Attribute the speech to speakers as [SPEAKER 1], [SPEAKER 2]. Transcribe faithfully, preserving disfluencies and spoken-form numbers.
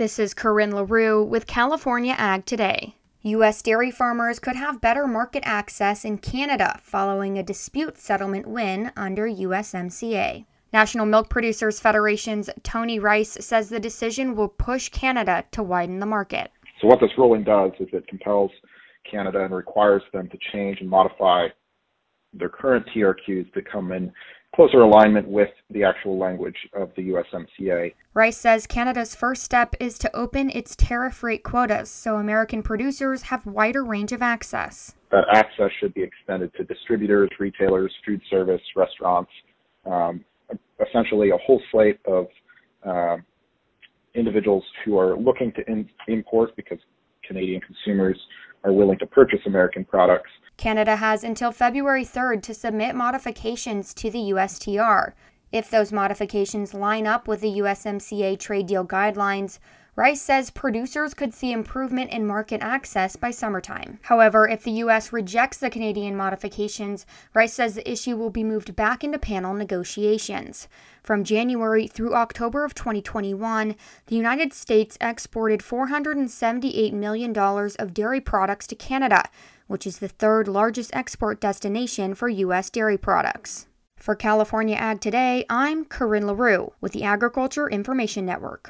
[SPEAKER 1] This is Corinne LaRue with California Ag Today. U S dairy farmers could have better market access in Canada following a dispute settlement win under U S M C A. National Milk Producers Federation's Tony Rice says the decision will push Canada to widen the market.
[SPEAKER 2] So what this ruling does is it compels Canada and requires them to change and modify their current T R Qs to come in closer alignment with the actual language of the U S M C A.
[SPEAKER 1] Rice says Canada's first step is to open its tariff rate quotas so American producers have wider range of access.
[SPEAKER 2] That access should be extended to distributors, retailers, food service, restaurants, um, essentially a whole slate of uh, individuals who are looking to in- import because Canadian consumers are willing to purchase American products.
[SPEAKER 1] Canada has until February third to submit modifications to the U S T R. If those modifications line up with the U S M C A trade deal guidelines, Rice says producers could see improvement in market access by summertime. However, if the U S rejects the Canadian modifications, Rice says the issue will be moved back into panel negotiations. From January through October of twenty twenty-one, the United States exported four hundred seventy-eight million dollars of dairy products to Canada, which is the third largest export destination for U S dairy products. For California Ag Today, I'm Corinne LaRue with the Agriculture Information Network.